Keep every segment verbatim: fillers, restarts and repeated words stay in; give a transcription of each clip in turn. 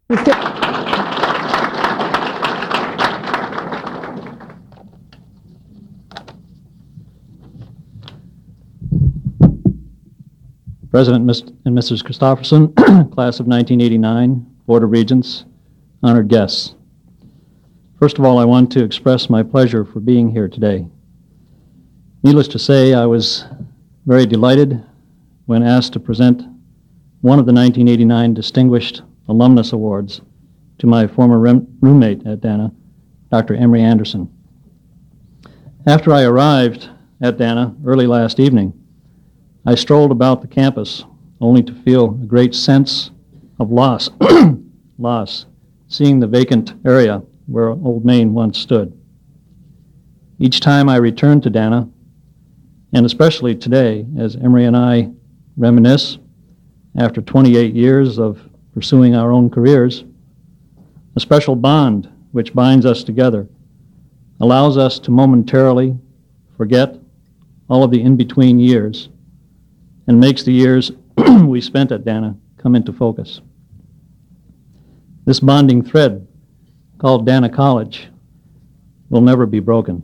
President and Missus Christopherson, class of nineteen eighty-nine, Board of Regents, honored guests. First of all, I want to express my pleasure for being here today. Needless to say, I was very delighted when asked to present one of the nineteen eighty-nine Distinguished Alumnus Awards to my former rem- roommate at Dana, Doctor Emory Anderson. After I arrived at Dana early last evening, I strolled about the campus only to feel a great sense of loss, loss, seeing the vacant area where Old Main once stood. Each time I returned to Dana, and especially today, as Emory and I reminisce after twenty-eight years of pursuing our own careers, a special bond which binds us together allows us to momentarily forget all of the in-between years and makes the years we spent at Dana come into focus. This bonding thread, called Dana College, will never be broken.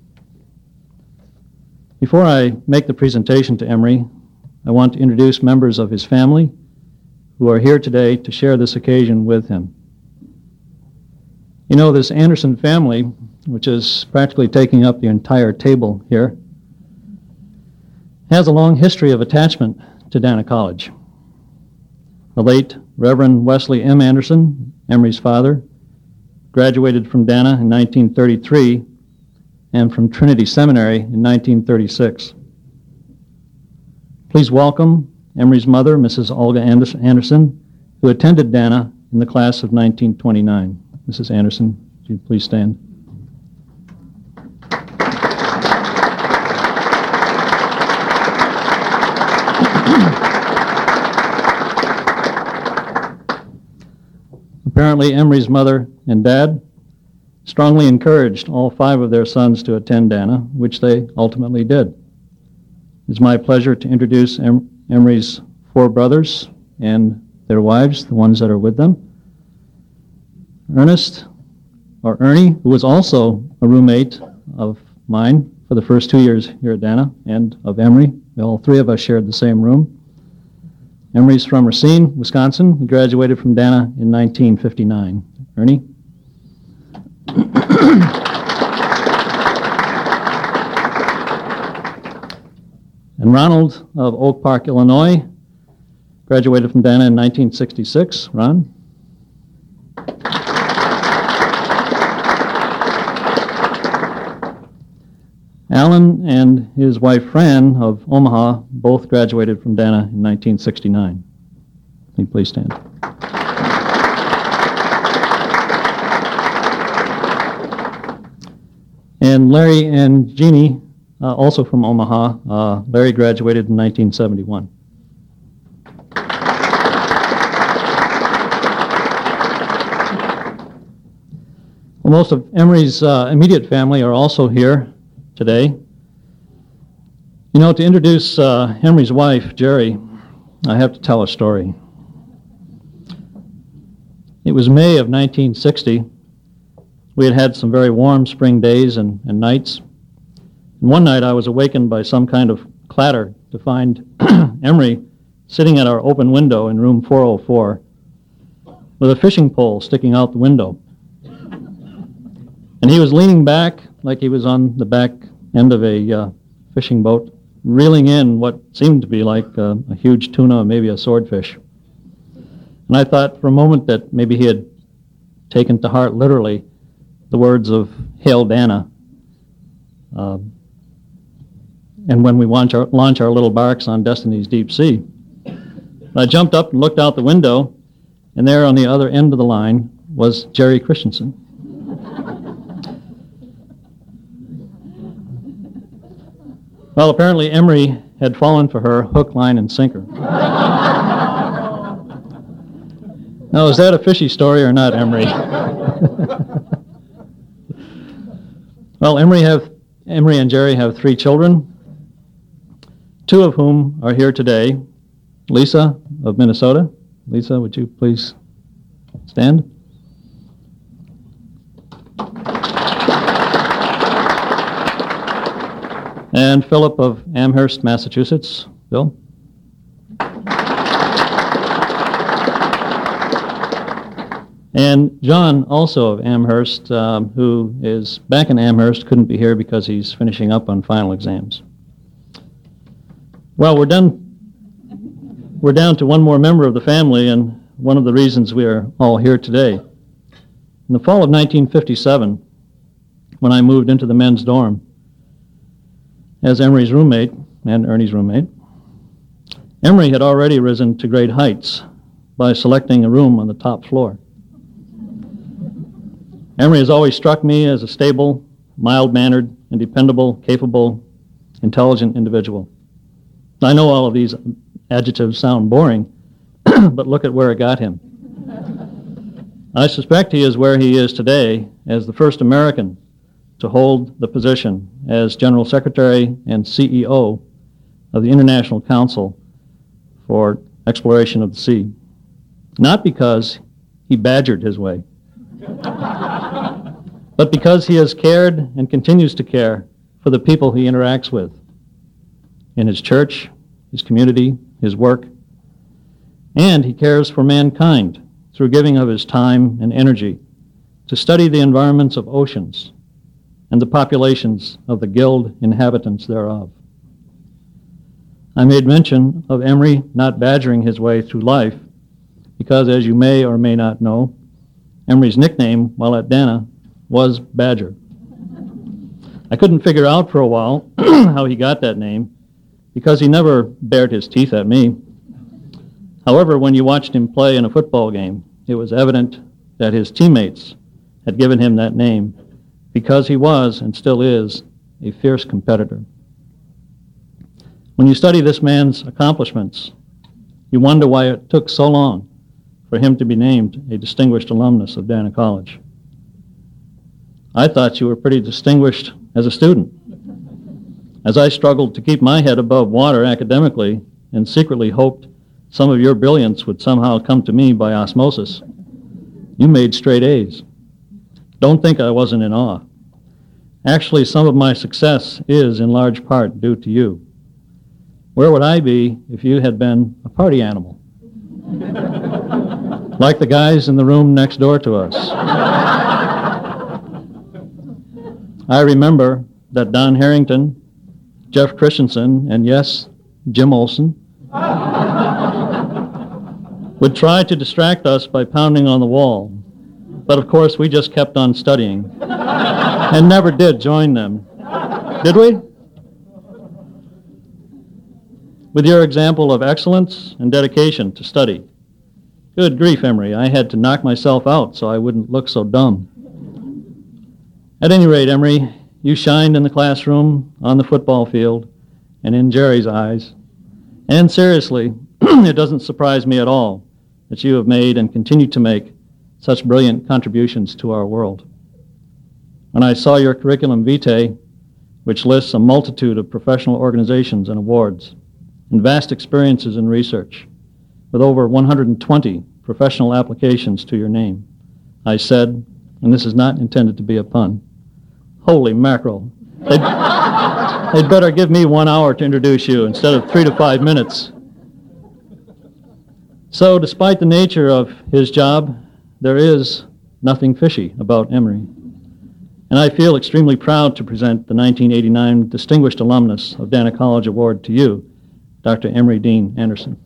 Before I make the presentation to Emory, I want to introduce members of his family who are here today to share this occasion with him. You know, this Anderson family, which is practically taking up the entire table here, has a long history of attachment to Dana College. The late Reverend Wesley M. Anderson, Emory's father, graduated from Dana in nineteen thirty-three and from Trinity Seminary in nineteen thirty-six. Please welcome Emory's mother, Missus Olga Anderson, who attended Dana in the class of nineteen twenty-nine. Missus Anderson, would you please stand? Apparently, Emory's mother and dad strongly encouraged all five of their sons to attend Dana, which they ultimately did. It's my pleasure to introduce em- Emory's four brothers and their wives, the ones that are with them. Ernest, or Ernie, who was also a roommate of mine for the first two years here at Dana, and of Emory. All three of us shared the same room. Emory's from Racine, Wisconsin. He graduated from Dana in nineteen fifty-nine. Ernie? And Ronald of Oak Park, Illinois, graduated from Dana in nineteen sixty-six. Ron? Alan and his wife Fran of Omaha both graduated from Dana in nineteen sixty-nine. Will you please stand? And Larry and Jeannie, uh, also from Omaha. Uh, Larry graduated in nineteen seventy-one. Well, most of Emory's uh, immediate family are also here today. You know, to introduce uh, Emory's wife, Jerry, I have to tell a story. It was May of nineteen sixty. We had had some very warm spring days and, and nights. And one night I was awakened by some kind of clatter to find Emory sitting at our open window in room four oh four with a fishing pole sticking out the window. And he was leaning back like he was on the back end of a uh, fishing boat, reeling in what seemed to be like uh, a huge tuna, maybe a swordfish. And I thought for a moment that maybe he had taken to heart literally the words of Hail Dana. Uh, and when we launch our, launch our little barks on Destiny's Deep Sea. I jumped up and looked out the window, and there on the other end of the line was Jerry Christensen. Well, apparently Emory had fallen for her hook, line, and sinker. Now, is that a fishy story or not, Emory? Well, Emory have Emory and Jerry have three children, two of whom are here today. Lisa of Minnesota. Lisa, would you please Stand. And Philip of Amherst, Massachusetts. Bill. And John, also of Amherst, um, who is back in Amherst, couldn't be here because he's finishing up on final exams. Well, we're done. We're down to one more member of the family, and one of the reasons we are all here today. In the fall of nineteen fifty-seven, when I moved into the men's dorm as Emory's roommate and Ernie's roommate, Emory had already risen to great heights by selecting a room on the top floor. Emory has always struck me as a stable, mild-mannered, and dependable, capable, intelligent individual. I know all of these adjectives sound boring, but look at where it got him. I suspect he is where he is today as the first American to hold the position as General Secretary and C E O of the International Council for Exploration of the Sea. Not because he badgered his way, but because he has cared and continues to care for the people he interacts with in his church, his community, his work, and he cares for mankind through giving of his time and energy to study the environments of oceans and the populations of the gilled inhabitants thereof. I made mention of Emory not badgering his way through life because, as you may or may not know, Emory's nickname while at Dana was Badger. I couldn't figure out for a while how he got that name because he never bared his teeth at me. However, when you watched him play in a football game, it was evident that his teammates had given him that name because he was, and still is, a fierce competitor. When you study this man's accomplishments, you wonder why it took so long for him to be named a distinguished alumnus of Dana College. I thought you were pretty distinguished as a student. As I struggled to keep my head above water academically and secretly hoped some of your brilliance would somehow come to me by osmosis, you made straight A's. Don't think I wasn't in awe. Actually, some of my success is in large part due to you. Where would I be if you had been a party animal? Like the guys in the room next door to us. I remember that Don Harrington, Jeff Christensen, and yes, Jim Olson, would try to distract us by pounding on the wall. But of course, we just kept on studying and never did join them. Did we? With your example of excellence and dedication to study. Good grief, Emory, I had to knock myself out so I wouldn't look so dumb. At any rate, Emory, you shined in the classroom, on the football field, and in Jerry's eyes. And seriously, it doesn't surprise me at all that you have made and continue to make such brilliant contributions to our world. When I saw your curriculum vitae, which lists a multitude of professional organizations and awards, and vast experiences in research, with over one hundred twenty professional applications to your name, I said, and this is not intended to be a pun, holy mackerel, they'd, they'd better give me one hour to introduce you instead of three to five minutes. So despite the nature of his job, there is nothing fishy about Emory. And I feel extremely proud to present the nineteen eighty-nine Distinguished Alumnus of Dana College Award to you, Doctor Emory Dean Anderson.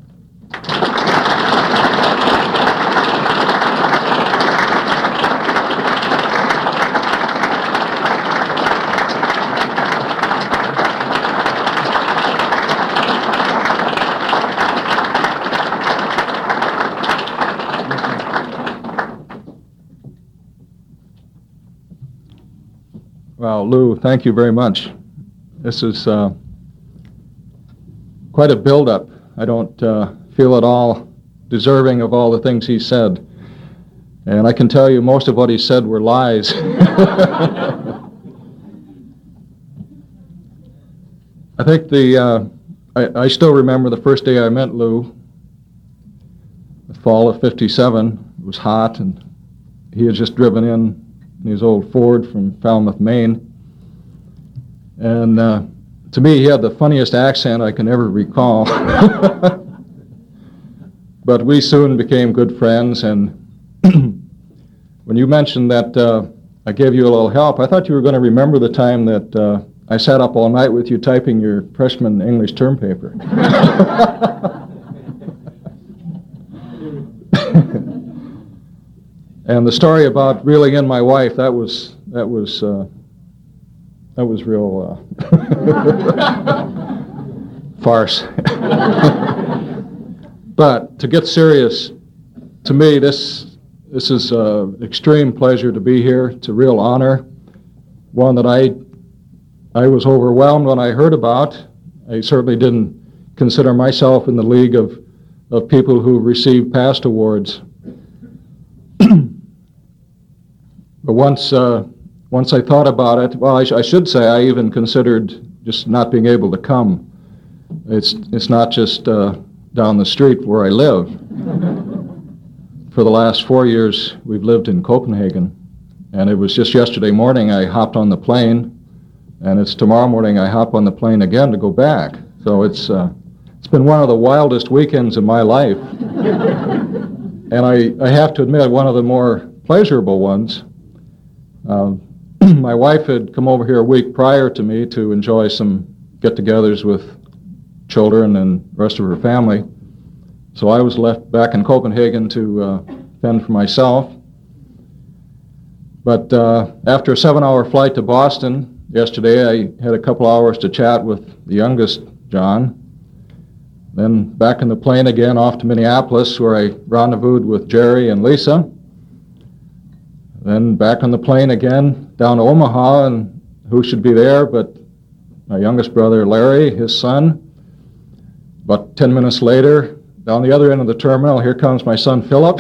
Well, Lou, thank you very much. This is uh, quite a build-up. I don't uh, feel at all deserving of all the things he said. And I can tell you most of what he said were lies. I think the, uh, I, I still remember the first day I met Lou, the fall of fifty-seven. It was hot, and he had just driven in in his old Ford from Falmouth, Maine. And uh, to me, he had the funniest accent I can ever recall. But we soon became good friends, and when you mentioned that uh, I gave you a little help, I thought you were going to remember the time that uh, I sat up all night with you typing your freshman English term paper. And the story about reeling in my wife, that was that was uh, that was real uh, farce. But to get serious, to me, this this is an extreme pleasure to be here. It's a real honor, one that I I was overwhelmed when I heard about. I certainly didn't consider myself in the league of of people who receive past awards. But once uh, once I thought about it, well, I, sh- I should say I even considered just not being able to come. It's it's not just uh, down the street where I live. For the last four years, we've lived in Copenhagen, and it was just yesterday morning I hopped on the plane, and it's tomorrow morning I hop on the plane again to go back. So it's uh, it's been one of the wildest weekends of my life, and I, I have to admit, one of the more pleasurable ones. Uh, my wife had come over here a week prior to me to enjoy some get-togethers with children and the rest of her family. So I was left back in Copenhagen to uh, fend for myself. But uh, after a seven-hour flight to Boston yesterday, I had a couple hours to chat with the youngest, John. Then back in the plane again off to Minneapolis, where I rendezvoused with Jerry and Lisa. Then back on the plane again down to Omaha, and who should be there but my youngest brother Larry, his son. About ten minutes later, down the other end of the terminal, here comes my son Philip.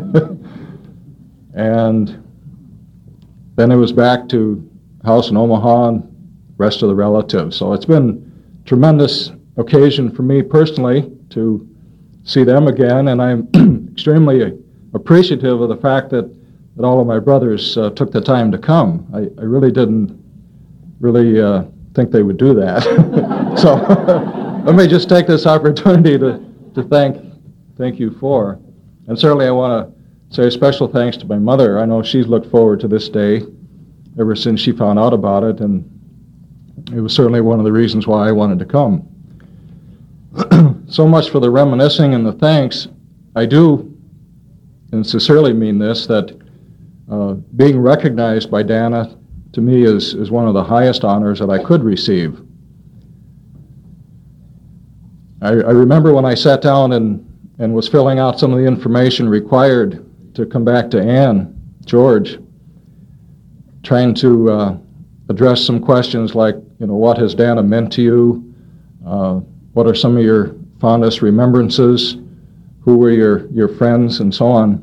And then it was back to house in Omaha and rest of the relatives. So it's been a tremendous occasion for me personally to see them again, and I'm extremely appreciative of the fact that that all of my brothers uh, took the time to come. I, I really didn't really uh, think they would do that. So let me just take this opportunity to, to thank thank you for. And certainly I want to say a special thanks to my mother. I know she's looked forward to this day ever since she found out about it, and it was certainly one of the reasons why I wanted to come. So much for the reminiscing and the thanks. I do, and sincerely mean this, that Uh, being recognized by Dana, to me, is, is one of the highest honors that I could receive. I, I remember when I sat down and, and was filling out some of the information required to come back to Ann, George, trying to uh, address some questions like, you know, what has Dana meant to you? Uh, what are some of your fondest remembrances? Who were your, your friends, and so on?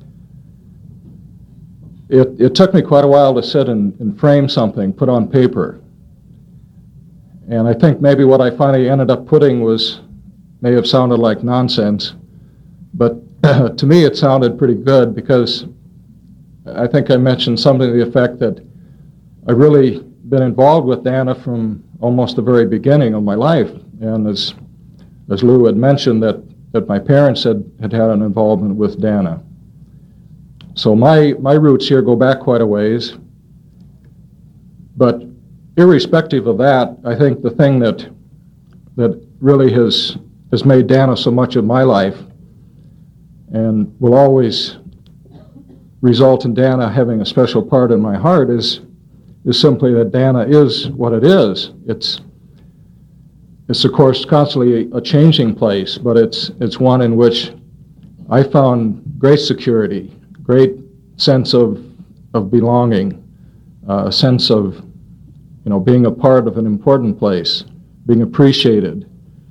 It, it took me quite a while to sit and, and frame something, put on paper. And I think maybe what I finally ended up putting was, may have sounded like nonsense, but to me it sounded pretty good, because I think I mentioned something to the effect that I've really been involved with Dana from almost the very beginning of my life. And as as Lou had mentioned, that, that my parents had, had had an involvement with Dana. So my, my roots here go back quite a ways. But irrespective of that, I think the thing that that really has has made Dana so much of my life, and will always result in Dana having a special part in my heart, is is simply that Dana is what it is. It's it's of course constantly a, a changing place, but it's it's one in which I found great security, great sense of of belonging, uh, a sense of, you know, being a part of an important place, being appreciated.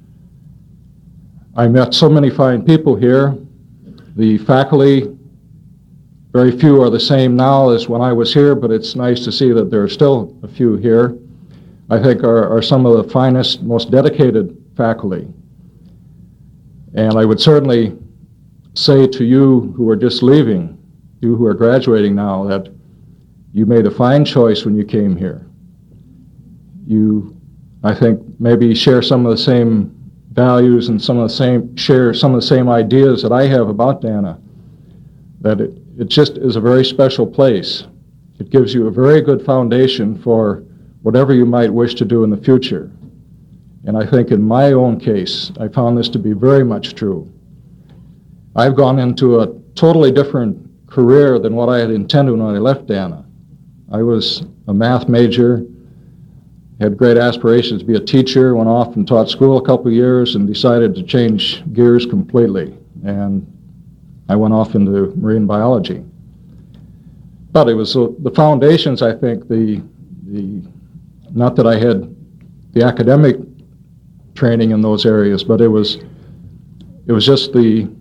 I met so many fine people here. The faculty, very few are the same now as when I was here, but it's nice to see that there are still a few here. I think are, are some of the finest, most dedicated faculty. And I would certainly say to you who are just leaving, you who are graduating now, that you made a fine choice when you came here. You, I think, maybe share some of the same values and some of the same, share some of the same ideas that I have about Dana, that it, it just is a very special place. It gives you a very good foundation for whatever you might wish to do in the future. And I think in my own case, I found this to be very much true. I've gone into a totally different career than what I had intended when I left Dana. I was a math major, had great aspirations to be a teacher, went off and taught school a couple of years and decided to change gears completely. And I went off into marine biology. But it was uh, the foundations, I think, the, the, not that I had the academic training in those areas, but it was, it was just the,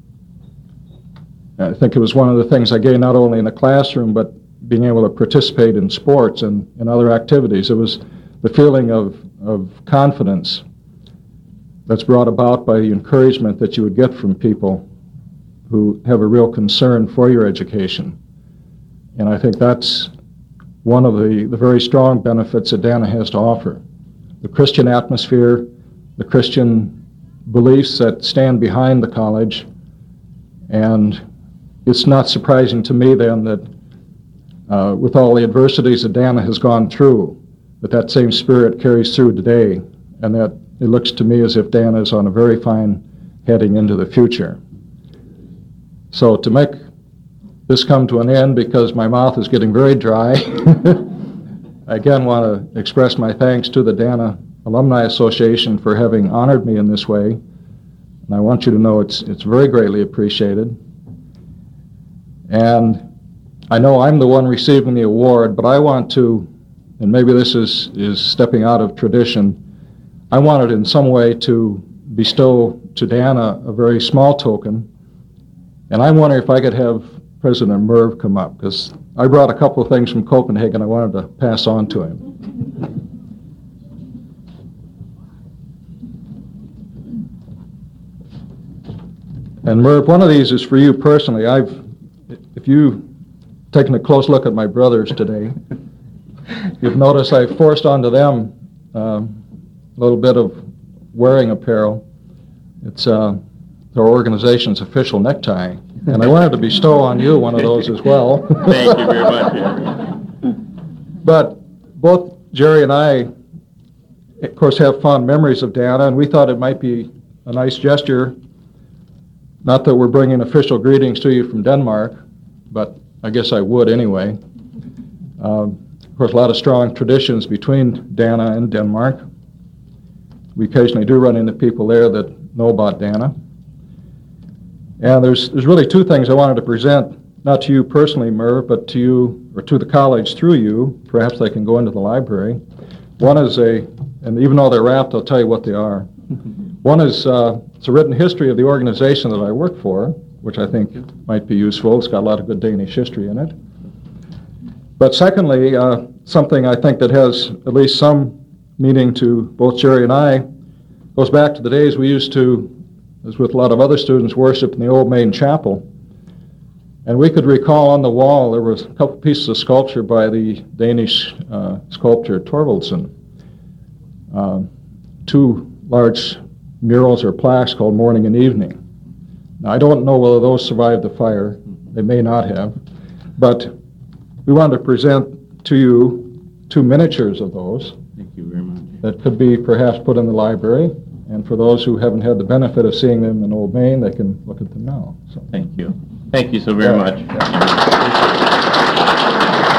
I think it was one of the things I gained not only in the classroom, but being able to participate in sports and, and other activities. It was the feeling of, of confidence that's brought about by the encouragement that you would get from people who have a real concern for your education. And I think that's one of the, the very strong benefits that Dana has to offer. The Christian atmosphere, the Christian beliefs that stand behind the college, and it's not surprising to me then that uh, with all the adversities that Dana has gone through, that that same spirit carries through today, and that it looks to me as if Dana is on a very fine heading into the future. So to make this come to an end, because my mouth is getting very dry, I again want to express my thanks to the Dana Alumni Association for having honored me in this way. And I want you to know it's it's very greatly appreciated. And I know I'm the one receiving the award, but I want to, and maybe this is, is stepping out of tradition, I wanted in some way to bestow to Dana a very small token. And I wonder if I could have President Merv come up, because I brought a couple of things from Copenhagen I wanted to pass on to him. And Merv, one of these is for you personally. I've, if you've taken a close look at my brothers today, you've noticed I forced onto them um, a little bit of wearing apparel. It's uh, their organization's official necktie. And I wanted to bestow on you one of those as well. Thank you very much, Jerry. But both Jerry and I, of course, have fond memories of Dana, and we thought it might be a nice gesture, not that we're bringing official greetings to you from Denmark, but I guess I would anyway. Um, of course, a lot of strong traditions between Dana and Denmark. We occasionally do run into people there that know about Dana. And there's there's really two things I wanted to present, not to you personally, Merv, but to you, or to the college through you. Perhaps they can go into the library. One is a, and even though they're wrapped, I'll tell you what they are. One is, uh, it's a written history of the organization that I work for, which I think might be useful. It's got a lot of good Danish history in it. But secondly, uh, something I think that has at least some meaning to both Jerry and I, goes back to the days we used to, as with a lot of other students, worship in the old main chapel. And we could recall on the wall there was a couple pieces of sculpture by the Danish uh, sculptor Thorvaldsen. Uh, two large murals or plaques called Morning and Evening. Now, I don't know whether those survived the fire. They may not have. But we wanted to present to you two miniatures of those. Thank you very much. That could be perhaps put in the library. And for those who haven't had the benefit of seeing them in Old Main, they can look at them now. So. Thank you. Thank you so very Yeah. much.